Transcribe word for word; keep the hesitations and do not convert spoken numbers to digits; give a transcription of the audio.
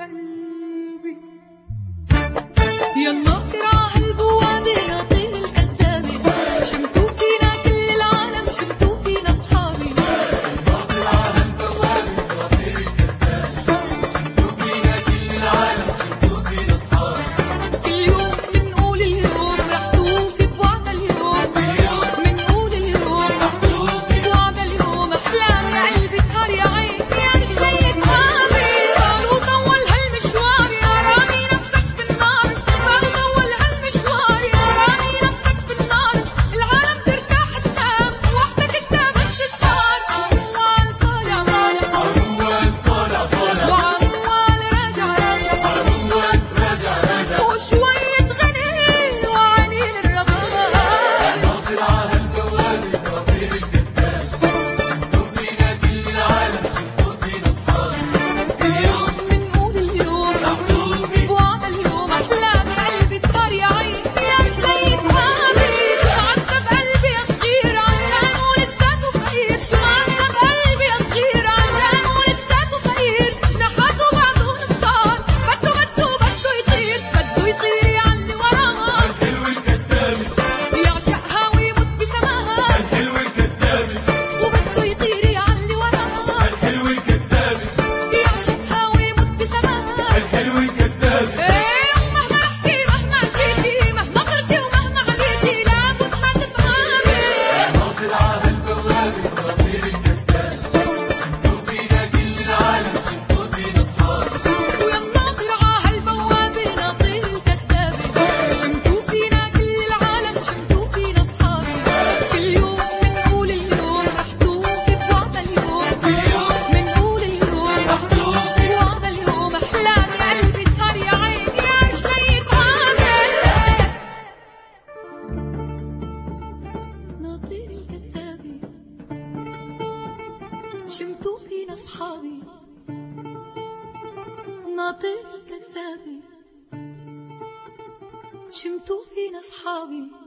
قلبي يا الناطر عهالبوابة ناطر الكذابة شمتوا فينا كل العالم شمتوا فينا صحابي الناطر عهالبوابة ناطر الكذابة شمتوا فينا كل العالم شمتوا فينا صحابي كل يوم منقول اليوم رح توفي بوعد اليوم كل يوم منقول اليوم رح توفي بوعد اليوم أحلام يا قلبي سهر يا عيني يا رجلي تهابي قالوا طول هالمشوار يا رامي نفسك بالنار قالوا طول هالمشوار يا رامي نفسك بالنار العالم ترتاح تنام وحدك انت بس تختار عروال طالع طالع عروال طالع طالع وعروال راجع راجع عروال راجع راجع وشوية غني وعنين الرباب ناطر عهالبوابة ناطر الكذاب شمتوا فينا كل العالم شمتوا فينا صحابي اليوم منقول اليوم رح توفي بوعد اليوم أحلام يا قلبي سهر يا عيني يا رجلي تهابي شو معذب قلبي يا صغير عشانه لساته فقير شو معذب قلبي يا صغير عشانه لساته فقير جناحاته بعدهم صار بده بده بده يطير بده يطير يعلي وراها الحلوة الكذابة يعشقها ويموت بسماها الحلوة الكذابة وبده يطير يعلي وراها الحلوة الكذابة يعشقها ويموت بسماها الحلوة الكذابة ايه مهما احكي مهما جيتي مهما قلتي ومهما عليتي لابد ما تفهمي ناطر عهالبوابة ناطر الكذابة شمتوا فينا كل العالم شمتوا فينا صحابي ويا الناطر عهالبوابة ناطر الكذابة شمتوا فينا كل العالم شمتوا فينا صحابي كل يوم منقول اليوم رح توفي بوعد اليوم كل يوم منقول اليوم رح توفي بوعد اليوم أحلام يا قلبي سهر يا عيني يا رجلي تهابي ناطر الكذابة شمتوا فينا صحابي ناطر الكذابة شمتوا فينا صحابي